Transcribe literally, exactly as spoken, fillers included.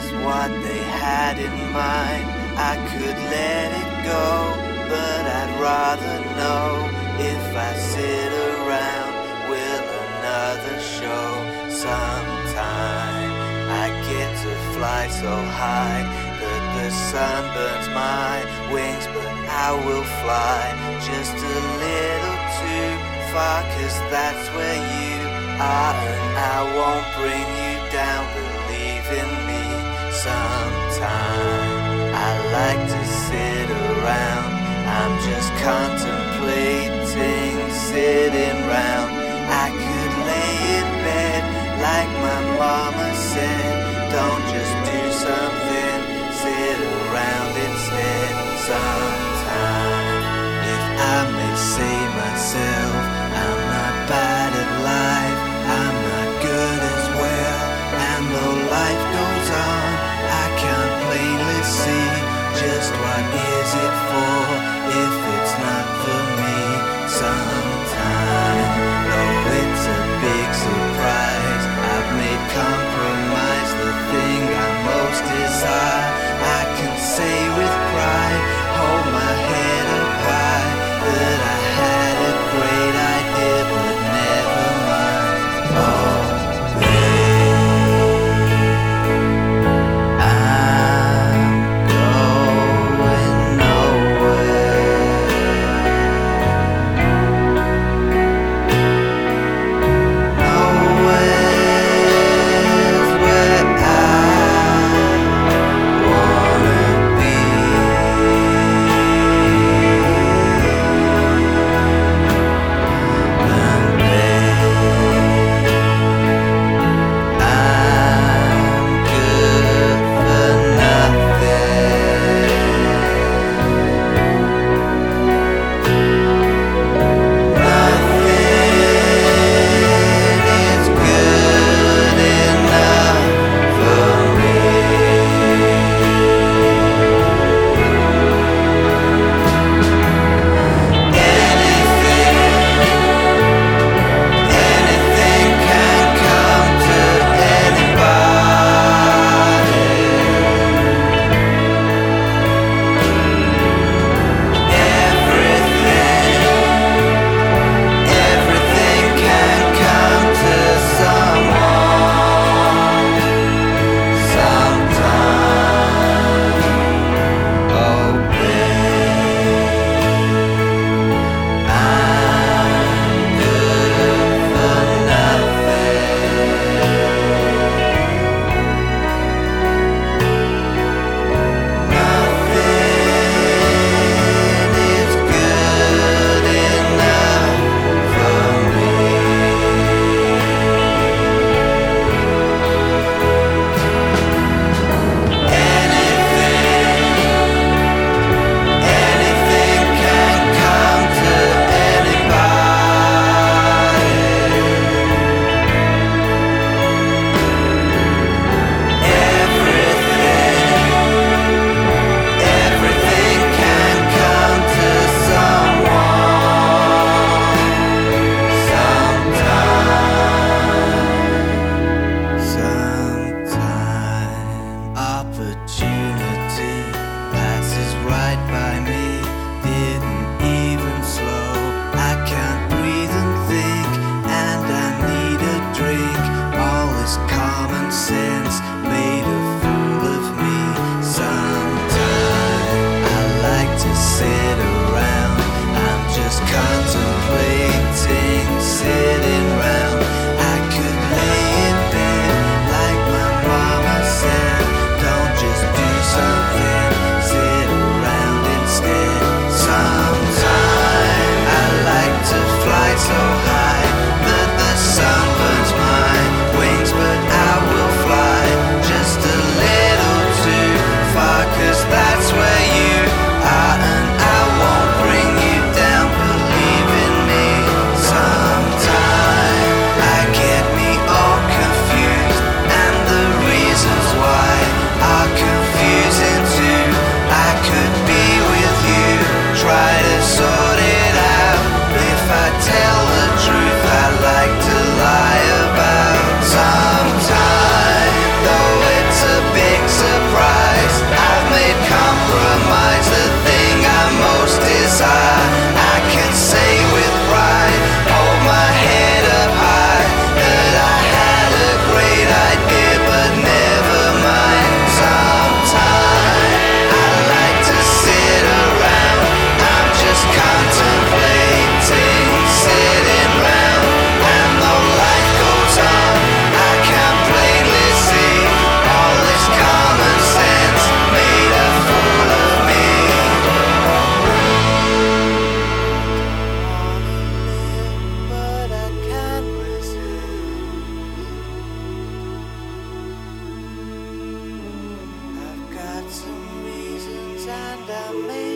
is what they had in mind. I could let it go, but I'd rather know. If I sit around, will another show sometime? I get to fly so high that the sun burns my wings, but I will fly just a little too far, 'cause that's where you are, and I won't bring you down. Believe in me sometime. I like to sit around, I'm just contemplating, sitting round. I could lay in bed like my mama said, don't just do something, sit around instead sometime. If I may say myself, I'm not bad at life, I'm not good as well, and though life goes on, I can't plainly see just what is it for if it's not for me sometime. Though it's a big surprise, I've made compromise the thing I'm me.